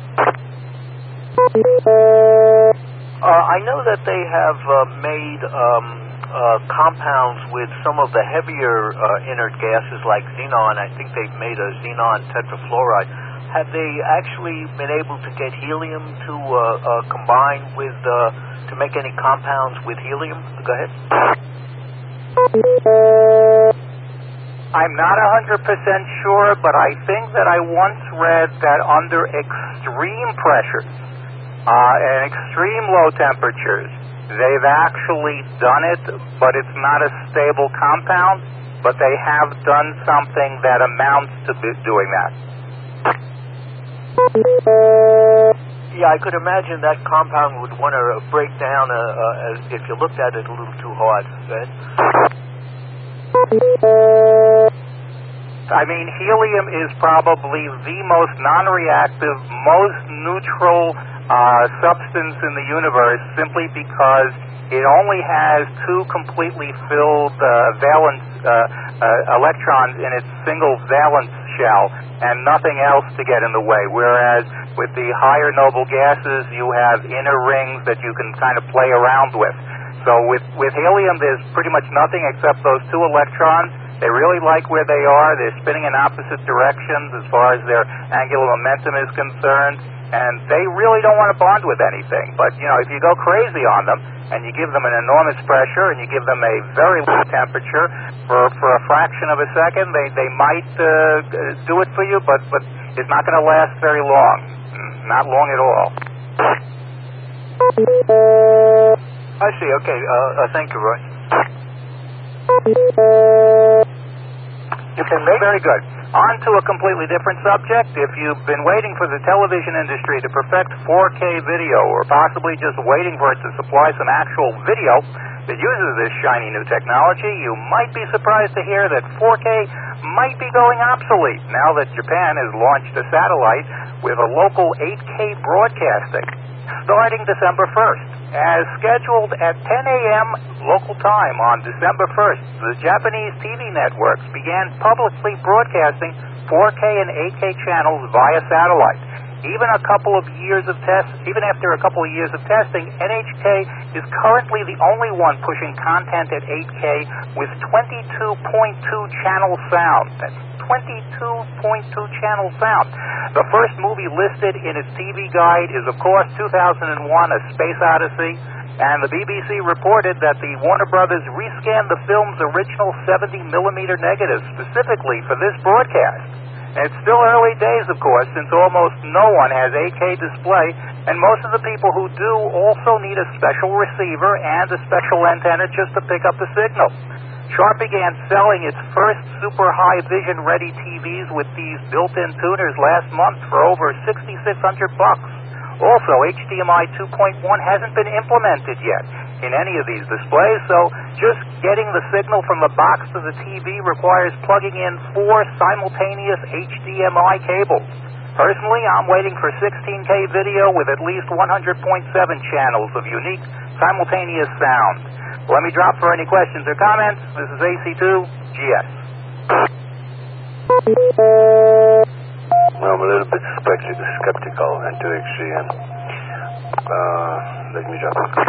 [SPEAKER 7] Uh, I know that they have uh, made um, uh, compounds with some of the heavier uh, inert gases like xenon. I think they've made a xenon tetrafluoride. Have they actually been able to get helium to uh, uh, combine with, uh, to make any compounds with helium? Go ahead.
[SPEAKER 5] I'm not one hundred percent sure, but I think that I once read that under extreme pressures uh, and extreme low temperatures, they've actually done it, but it's not a stable compound, but they have done something that amounts to doing that.
[SPEAKER 7] Yeah, I could imagine that compound would want to break down uh, uh, as if you looked at it a little too hard. Go ahead.
[SPEAKER 5] I mean, helium is probably the most non-reactive, most neutral uh, substance in the universe, simply because it only has two completely filled uh, valence uh, uh, electrons in its single valence shell, and nothing else to get in the way. Whereas with the higher noble gases, you have inner rings that you can kind of play around with. So with, with helium, there's pretty much nothing except those two electrons. They really like where they are. They're spinning in opposite directions as far as their angular momentum is concerned, and they really don't want to bond with anything. But, you know, if you go crazy on them and you give them an enormous pressure and you give them a very low temperature for, for a fraction of a second, they, they might uh, do it for you, but, but it's not going to last very long. Not long at all.
[SPEAKER 7] I see. Okay. Uh, uh, thank you, Roy.
[SPEAKER 5] You can make very good. On to a completely different subject. If you've been waiting for the television industry to perfect four K video, or possibly just waiting for it to supply some actual video that uses this shiny new technology, you might be surprised to hear that four K might be going obsolete now that Japan has launched a satellite with a local eight K broadcasting starting December first. As scheduled at ten a.m. local time on December first, the Japanese T V networks began publicly broadcasting four K and eight K channels via satellite. Even a couple of years of test, even after a couple of years of testing, N H K is currently the only one pushing content at eight K with twenty-two point two channel sound. That's twenty-two point two channel sound. The first movie listed in its T V guide is, of course, two thousand one, A Space Odyssey. And the B B C reported that the Warner Brothers rescanned the film's original seventy millimeter negative specifically for this broadcast. And it's still early days, of course, since almost no one has eight K display, and most of the people who do also need a special receiver and a special antenna just to pick up the signal. Sharp began selling its first super high vision ready T Vs with these built-in tuners last month for over sixty-six hundred bucks. Also, H D M I two point one hasn't been implemented yet in any of these displays, so just getting the signal from the box to the T V requires plugging in four simultaneous H D M I cables. Personally, I'm waiting for sixteen K video with at least one hundred point seven channels of unique simultaneous sound. Let me drop for any questions or comments. This is A C two G S.
[SPEAKER 3] Well, I'm a little bit skeptical and to actually, uh, let me drop it.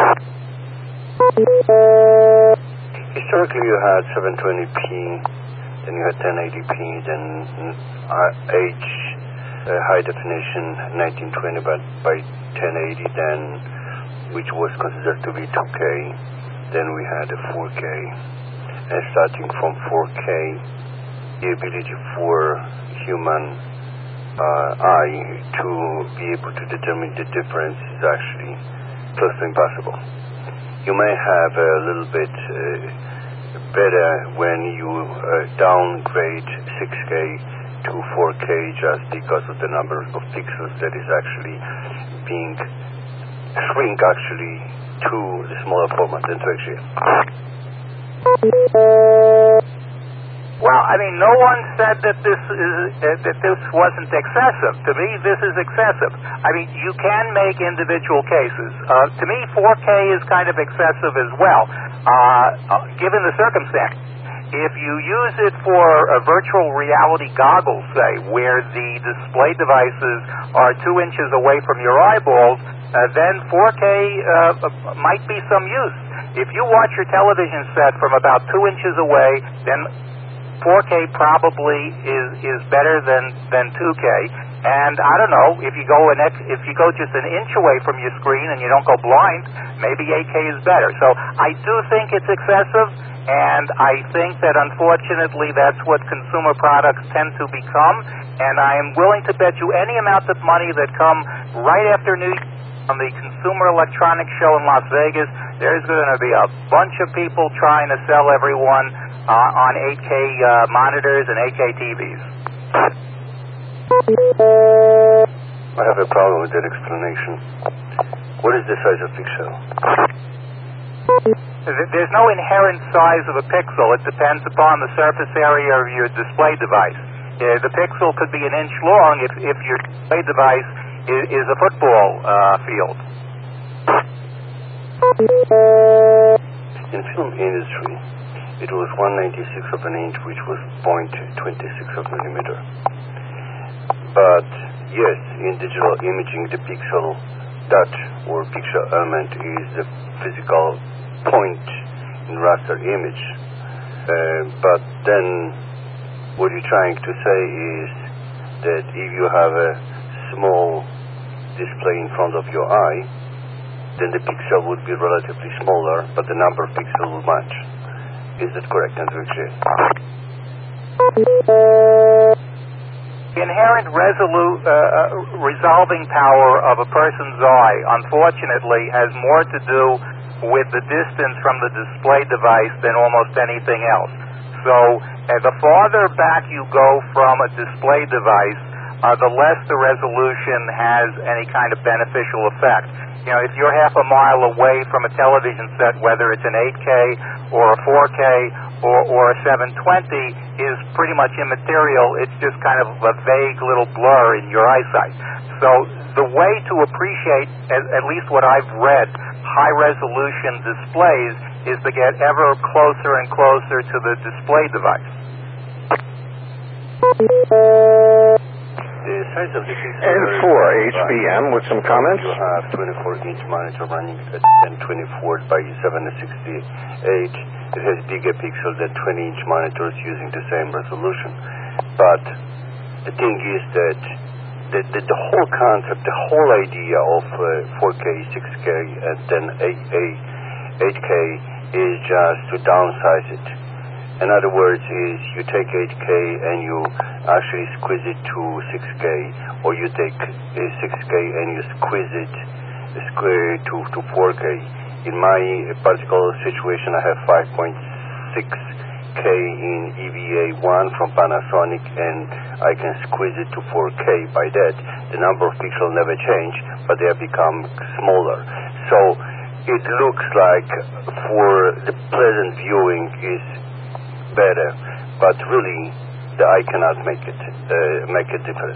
[SPEAKER 3] Historically, you had seven twenty p, then you had ten eighty p, then H uh, high definition nineteen twenty by, by ten eighty, then which was considered to be two K. Then we had a four K, and starting from four K, the ability for human uh, eye to be able to determine the difference is actually close to impossible. You may have a little bit uh, better when you uh, downgrade six K to four K just because of the number of pixels that is actually being shrink actually to the smaller format than to H D.
[SPEAKER 5] Well, I mean, no one said that this is uh, that this wasn't excessive. To me, this is excessive. I mean, you can make individual cases. Uh, to me, four K is kind of excessive as well, uh, uh, given the circumstance. If you use it for uh, virtual reality goggles, say, where the display devices are two inches away from your eyeballs, uh, then four K uh, might be some use. If you watch your television set from about two inches away, then four K probably is is better than than two K. And I don't know, if you go an ex, if you go just an inch away from your screen and you don't go blind, maybe eight K is better. So I do think it's excessive, and I think that unfortunately that's what consumer products tend to become. And I am willing to bet you any amount of money that come right after New Year on the Consumer Electronics Show in Las Vegas, there's going to be a bunch of people trying to sell everyone uh, on eight K uh, monitors and eight K T Vs.
[SPEAKER 3] I have a problem with that explanation. What is the size of pixel?
[SPEAKER 5] There's no inherent size of a pixel. It depends upon the surface area of your display device. Uh, the pixel could be an inch long if, if your display device is, is a football uh, field.
[SPEAKER 3] In film industry, it was one ninety-sixth of an inch, which was zero point two six of a millimeter. But yes, in digital imaging, the pixel dot or pixel element is the physical point in raster image. Uh, but then what you're trying to say is that if you have a small display in front of your eye, then the pixel would be relatively smaller, but the number of pixels will match. Is that correct, Andrew J?
[SPEAKER 5] The inherent resolu- uh, resolving power of a person's eye, unfortunately, has more to do with the distance from the display device than almost anything else. So uh, the farther back you go from a display device, uh, the less the resolution has any kind of beneficial effect. You know, if you're half a mile away from a television set, whether it's an eight K or a four K or, or a seven twenty, is pretty much immaterial. It's just kind of a vague little blur in your eyesight. So the way to appreciate, at, at least what I've read, high-resolution displays is to get ever closer and closer to the display device.
[SPEAKER 3] The size of the pixel.
[SPEAKER 8] And for H B M with some comments.
[SPEAKER 3] You have twenty-four inch monitor running at ten twenty-four by seven sixty-eight. It has bigger pixels than twenty inch monitors using the same resolution. But the thing is that the, the, the whole concept, the whole idea of uh, four K, six K, and then eight K is just to downsize it. In other words, is you take eight K and you actually squeeze it to six K, or you take a six K and you squeeze it square to, to four K. In my particular situation, I have five point six K in E V A one from Panasonic, and I can squeeze it to four K. By that, the number of pixels never change, but they have become smaller. So it looks like for the pleasant viewing is better, but really the eye cannot make it uh, make a difference.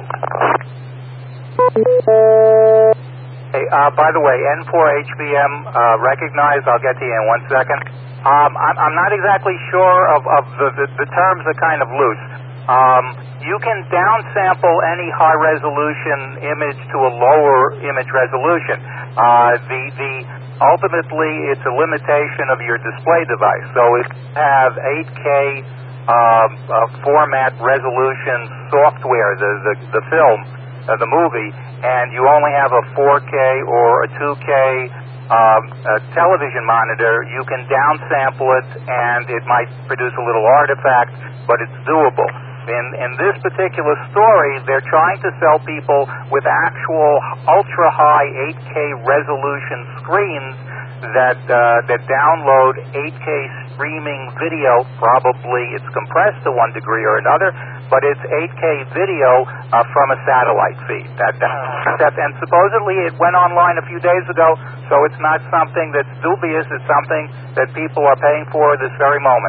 [SPEAKER 5] Hey, uh, by the way, N four H V M uh, recognized. I'll get to you in one second. Um, I'm, I'm not exactly sure of, of the, the, the terms are kind of loose. Um, you can downsample any high-resolution image to a lower image resolution. Uh, the the ultimately, it's a limitation of your display device. So if you have eight K uh, uh, format resolution software, the the, the film, uh, the movie, and you only have a four K or a two K um, a television monitor, you can downsample it, and it might produce a little artifact, but it's doable. In, in this particular story, they're trying to sell people with actual ultra-high eight K resolution screens that uh, that download eight K streaming video. Probably it's compressed to one degree or another, but it's eight K video uh, from a satellite feed. That, that, and supposedly it went online a few days ago, so it's not something that's dubious. It's something that people are paying for this very moment.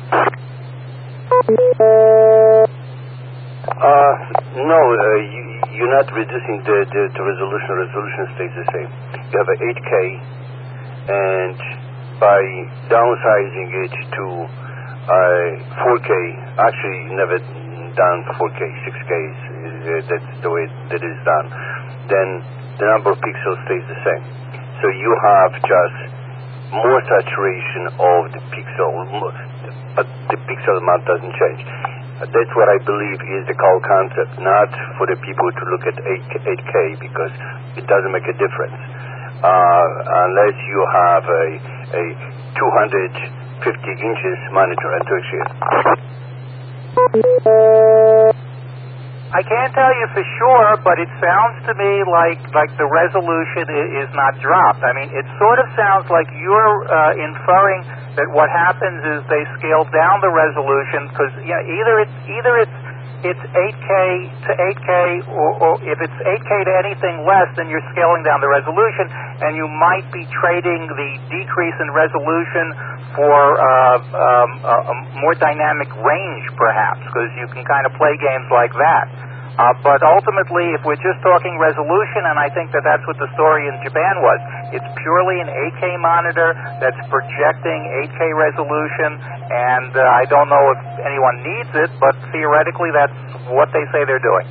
[SPEAKER 3] Uh, no, uh, you, you're not reducing the, the, the resolution. The resolution stays the same. You have an eight K, and by downsizing it to uh, four K, actually never done four K, six K, uh, that's the way that is done, then the number of pixels stays the same. So you have just more saturation of the pixel, but the pixel amount doesn't change. That's what I believe is the core concept, not for the people to look at eight K, because it doesn't make a difference. Uh, unless you have a, a two hundred fifty inches monitor.
[SPEAKER 5] I can't tell you for sure, but it sounds to me like, like the resolution is not dropped. I mean, it sort of sounds like you're uh, inferring that what happens is they scale down the resolution, because you know, either it's either it's it's eight K to eight K, or, or if it's eight K to anything less, then you're scaling down the resolution, and you might be trading the decrease in resolution for uh, um, a, a more dynamic range, perhaps, because you can kind of play games like that. Uh, but ultimately, if we're just talking resolution, and I think that that's what the story in Japan was, it's purely an eight K monitor that's projecting eight K resolution, and uh, I don't know if anyone needs it, but theoretically that's what they say they're doing.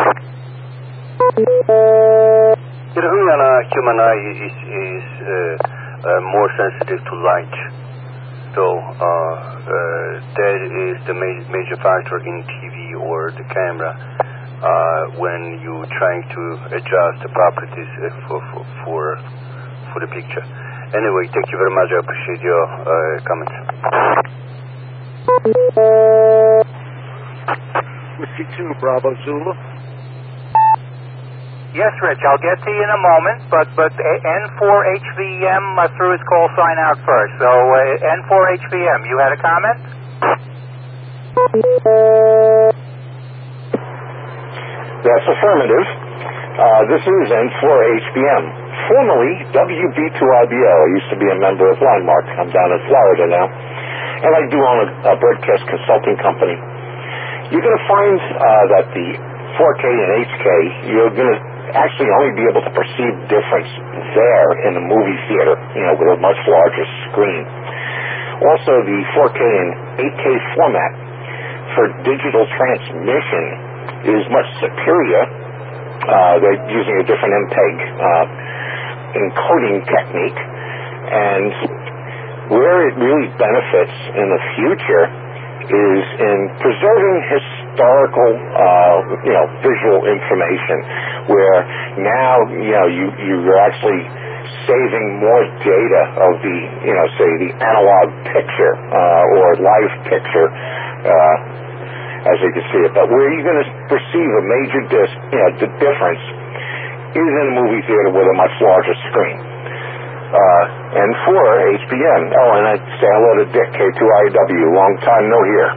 [SPEAKER 3] You know, human, human eye is, is uh, uh, more sensitive to light. So uh, uh, that is the ma- major factor in T V or the camera. Uh, when you're trying to adjust the properties uh, for, for for for the picture. Anyway, thank you very much. I appreciate your uh, comments.
[SPEAKER 9] Whiskey two, Bravo Zulu.
[SPEAKER 5] Yes, Rich, I'll get to you in a moment, but but N four H V M uh, threw his call sign out first. So uh, N four H V M, you had a comment?
[SPEAKER 8] That's affirmative. Uh, this is N four H B M, formerly W B two I B L. I used to be a member of Landmark. I'm down in Florida now, and I do own a, a broadcast consulting company. You're going to find uh, that the four K and H K, you're going to actually only be able to perceive difference there in the movie theater, you know, with a much larger screen. Also, the four K and eight K format for digital transmission is much superior. Uh, they're using a different M P E G uh, encoding technique, and where it really benefits in the future is in preserving historical, uh, you know, visual information, where now, you know, you, you're actually saving more data of the, you know, say the analog picture uh, or live picture, uh, as you can see it. But where you're going to perceive a major dis, you know, the difference is in a movie theater with a much larger screen. Uh, and for H B M, oh, and I'd say hello to Dick, K two I W, long time no hear.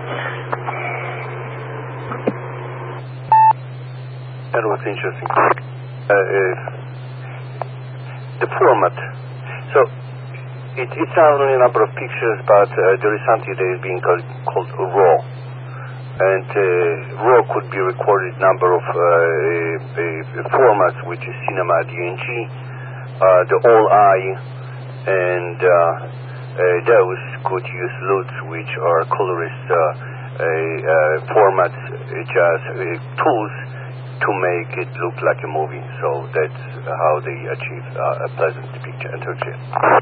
[SPEAKER 3] That was interesting. Uh, uh, the format. So, it, it's not only a number of pictures, but uh, there is something that is being called, called RAW. And uh, RAW could be recorded number of uh, uh, formats, which is cinema, D N G, uh, the all eye, and uh, uh, those could use L U Ts, which are colorist uh, uh, uh, formats, uh, just uh, tools to make it look like a movie. So that's how they achieve uh, a pleasant picture entertainment.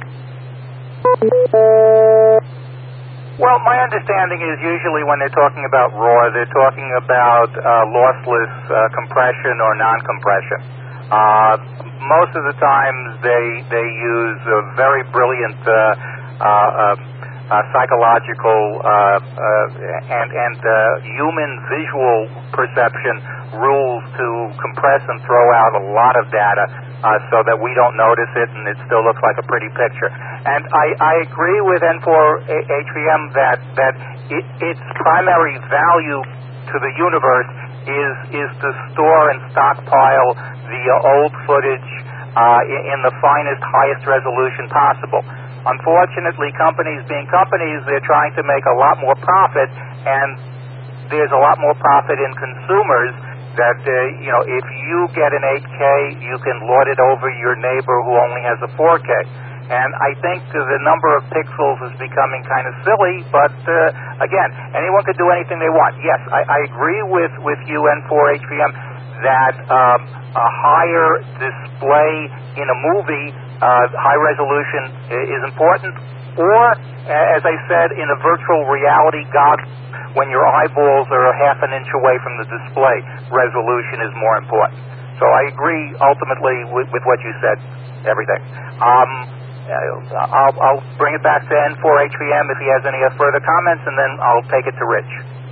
[SPEAKER 5] Well, my understanding is usually when they're talking about RAW, they're talking about uh, lossless uh, compression or non-compression. Uh, most of the times they they use a very brilliant uh, uh, uh, uh, psychological uh, uh, and and uh, human visual perception rules to compress and throw out a lot of data uh, so that we don't notice it and it still looks like a pretty picture. And I, I agree with N four H V M that that it, its primary value to the universe is is to store and stockpile the old footage uh, in, in the finest, highest resolution possible. Unfortunately, companies being companies, they're trying to make a lot more profit, and there's a lot more profit in consumers that, uh, you know, if you get an eight K, you can lord it over your neighbor who only has a four K. And I think uh, the number of pixels is becoming kind of silly, but uh, again, anyone could do anything they want. Yes, I, I agree with, with you, N four H V M, that um, a higher display in a movie, uh, high resolution, is important. Or, as I said, in a virtual reality goggle, when your eyeballs are half an inch away from the display, resolution is more important. So I agree ultimately with, with what you said, everything. Um, I'll, I'll bring it back to N four H V M if he has any further comments, and then I'll take it to Rich.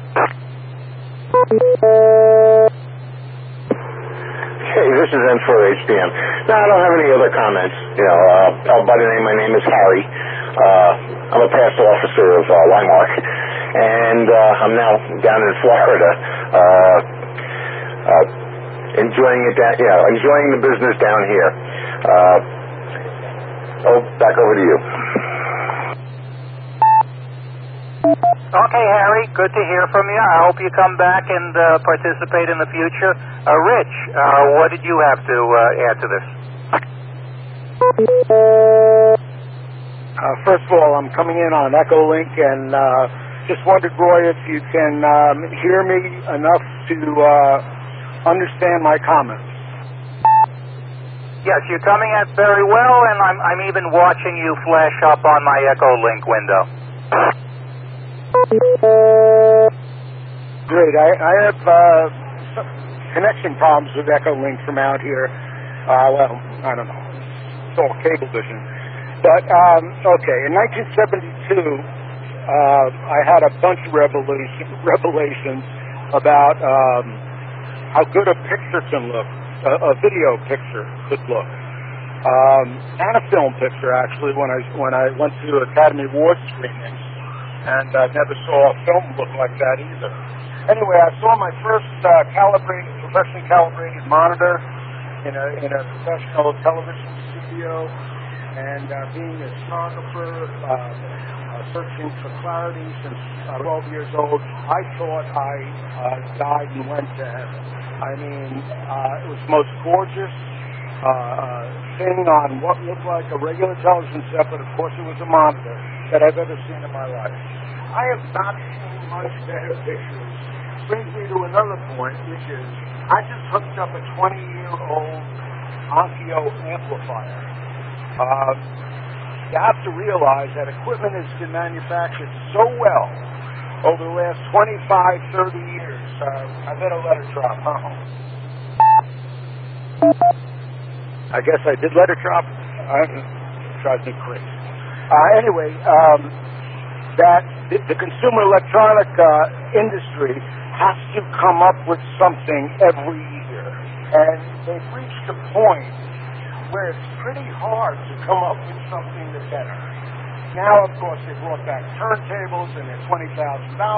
[SPEAKER 8] Hey, this is N four H V M. No, I don't have any other comments. You know, uh, oh, by the name, my name is Harry. Uh, I'm a past officer of uh, Linemark, and uh, I'm now down in Florida, uh, uh, enjoying it. Down, you know, enjoying the business down here. Uh, oh, back over to you.
[SPEAKER 5] Okay, Harry, good to hear from you. I hope you come back and uh, participate in the future. Uh, Rich, uh, what did you have to uh, add to this?
[SPEAKER 9] Uh, first of all, I'm coming in on Echolink, and uh, just wondered, Roy, if you can um, hear me enough to uh, understand my comments.
[SPEAKER 5] Yes, you're coming at very well, and I'm, I'm even watching you flash up on my Echolink window.
[SPEAKER 9] Great. I, I have uh, some connection problems with Echolink from out here. Uh, well, I don't know. It's all Cablevision. But, um, okay, in nineteen seventy-two, uh, I had a bunch of revelation, revelations about um, how good a picture can look, a, a video picture could look. Um, and a film picture, actually, when I, when I went to Academy Award screenings. And I uh, never saw a film look like that either. Anyway, I saw my first uh, calibrated, professionally calibrated monitor in a in a professional television studio, and uh, being a sonographer, uh, uh, searching for clarity since uh, twelve years old, I thought I uh, died and went to heaven. I mean, uh, it was the most gorgeous uh, uh, thing on what looked like a regular television set, but of course it was a monitor, that I've ever seen in my life. I have not seen much better pictures. Brings me to another point, which is I just hooked up a twenty-year-old Onkyo amplifier. Uh, you have to realize that equipment has been manufactured so well over the last twenty-five, thirty years. Uh, I better let her drop, huh? I guess I did let her drop. Uh, drives me crazy. Uh, anyway, um, that the, the consumer electronic uh, industry has to come up with something every year. And they've reached a point where it's pretty hard to come up with something that's better. Now, of course, they brought back turntables and they're twenty thousand dollars.